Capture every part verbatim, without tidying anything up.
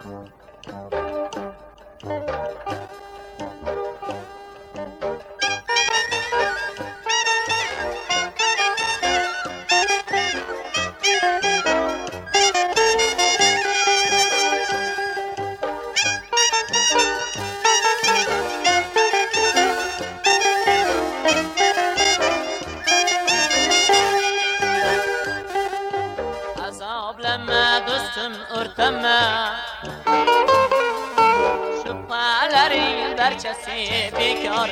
Azoblanma do'stim, o'rtanma, shubhalaring barchasi bekor.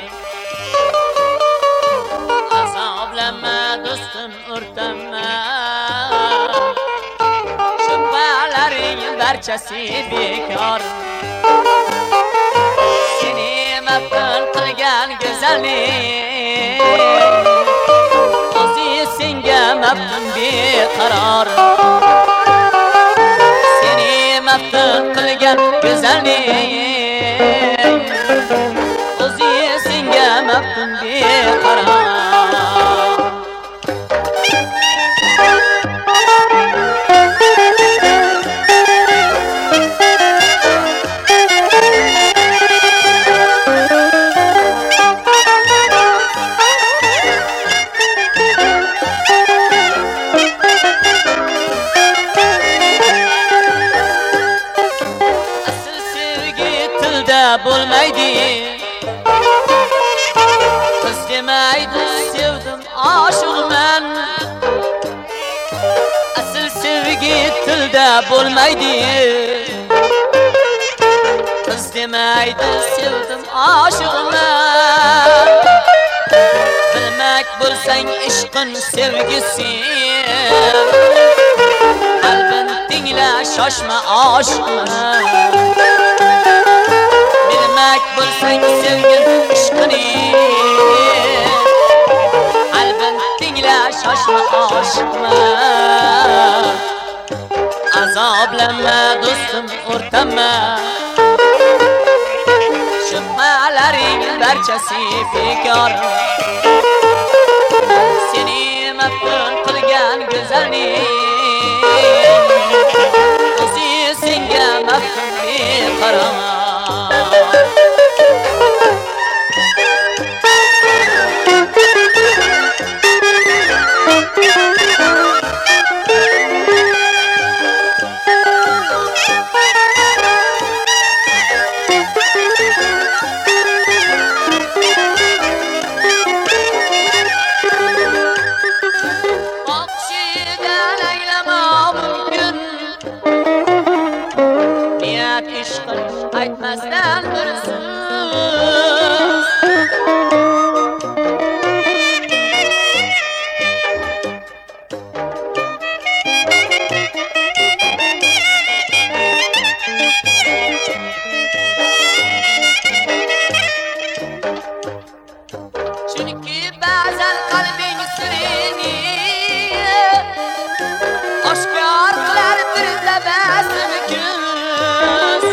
Azoblanma do'stim, o'rtanma, shubhalaring barchasi bekor. Seni maftun qilgan go'zallik o'zi senga maftun beqaror. Seni maftun qilgan go'zallik o'zi senga maftun beqaror. Bo'lmaydi qiz demaydi sevdim oshiqman. Asl sevgi tilda bo'lmaydi qiz demaydi sevdim oshiqman. Bilmak bo'lsang ishqin sevgisi, qalbin tingla shoshma oshiqman. Bilmek bulsang sevgin ishqini, qalbin tingla shoshma oshiqman. Azoblanma do'stim, o'rtanma, shubhalaring barchasi bekor. Seni maftun qilgan go'zallik o'zi senga maftun beqaror. Aytmasdan bir so'z, chunki ba'zan qalbing sirini oshkor qilar bir tabassum ko'z.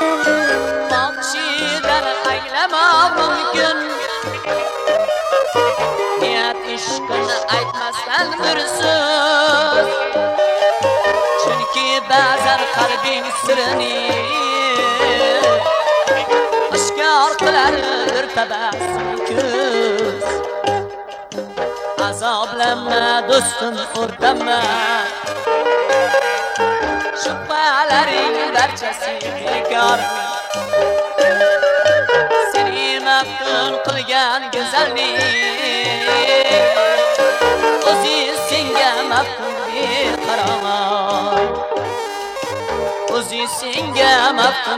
Mümkün niyat ishqini aytmasdan bir so'z, chunki ba'zan qalbing sirini oshkor qilar bir tabassum ko'z. Azoblanma do'stim, o'rtanma, shubhalaring barchasi bekor. Maftun qilgan go'zallik o'zi senga maftun beqaror. O'zi senga maftun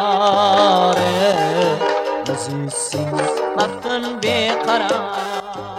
beqaror. O'zi senga maftun beqaror.